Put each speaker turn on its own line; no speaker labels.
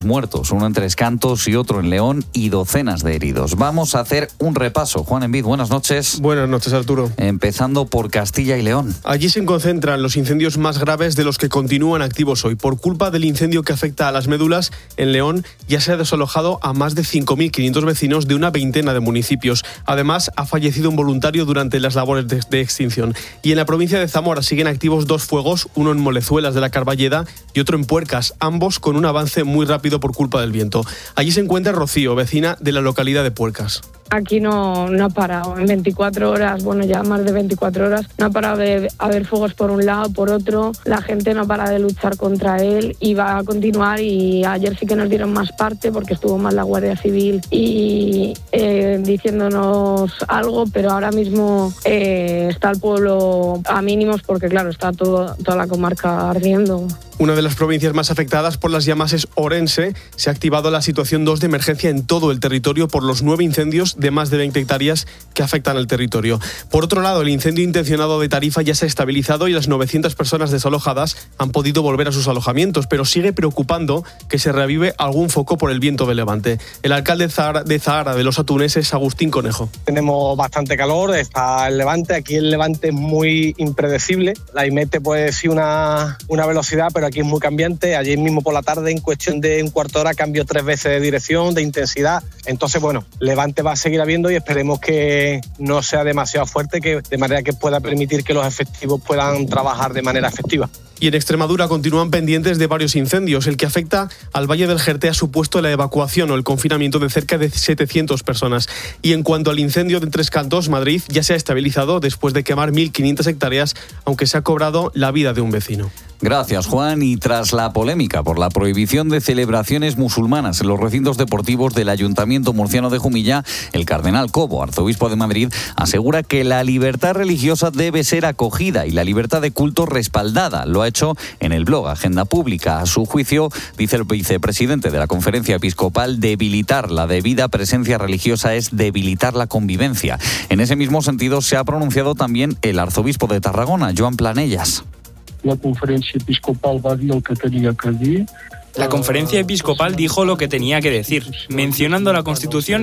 muertos, uno en Tres Cantos y otro en León, y docenas de heridos. Vamos a hacer un repaso. Juan Envid, buenas noches.
Buenas noches, Arturo.
Empezando por Castilla y León.
Allí se concentran los incendios más graves de los que continúan activos hoy. Por culpa del incendio que afecta a las médulas, en León ya se ha desalojado a más de 5.500 vecinos de una veintena de municipios. Además, ha fallecido un voluntario durante las labores de extinción. Y en la provincia de Zamora siguen activos dos fuegos, uno en Molezuelas de la Carballeda y otro en Puercas, ambos con un avance muy rápido por culpa del viento. Allí se encuentra Rocío, vecina de la localidad de Puercas.
Aquí no ha parado. En 24 horas, bueno, ya más de 24 horas, no ha parado de haber fuegos por un lado, por otro. La gente no para de luchar contra él y va a continuar. Y ayer sí que nos dieron más parte porque estuvo más la Guardia Civil y diciéndonos algo, pero ahora mismo está el pueblo a mínimos porque, claro, está toda la comarca ardiendo.
Una de las provincias más afectadas por las llamas es Orense. Se ha activado la situación 2 de emergencia en todo el territorio por los 9 incendios de más de 20 hectáreas que afectan al territorio. Por otro lado, el incendio intencionado de Tarifa ya se ha estabilizado y las 900 personas desalojadas han podido volver a sus alojamientos, pero sigue preocupando que se reavive algún foco por el viento de levante. El alcalde de Zahara de los Atunes es Agustín Conejo.
Tenemos bastante calor, está el levante. Aquí el levante es muy impredecible. La IMET puede decir una velocidad, pero aquí es muy cambiante. Ayer mismo por la tarde, en cuestión de un cuarto de hora, cambió 3 veces de dirección, de intensidad. Entonces, bueno, levante va a seguir habiendo y esperemos que no sea demasiado fuerte, de manera que pueda permitir que los efectivos puedan trabajar de manera efectiva.
Y en Extremadura continúan pendientes de varios incendios. El que afecta al Valle del Jerte ha supuesto la evacuación o el confinamiento de cerca de 700 personas. Y en cuanto al incendio de Tres Cantos, Madrid ya se ha estabilizado después de quemar 1.500 hectáreas, aunque se ha cobrado la vida de un vecino.
Gracias, Juan. Y tras la polémica por la prohibición de celebraciones musulmanas en los recintos deportivos del Ayuntamiento murciano de Jumilla, el cardenal Cobo, arzobispo de Madrid, asegura que la libertad religiosa debe ser acogida y la libertad de culto respaldada. Lo ha hecho en el blog Agenda Pública. A su juicio, dice el vicepresidente de la Conferencia Episcopal, debilitar la debida presencia religiosa es debilitar la convivencia. En ese mismo sentido se ha pronunciado también el arzobispo de Tarragona, Joan Planellas.
La Conferencia Episcopal va a decir lo que tenía que decir.
La Conferencia Episcopal dijo lo que tenía que decir, mencionando la Constitución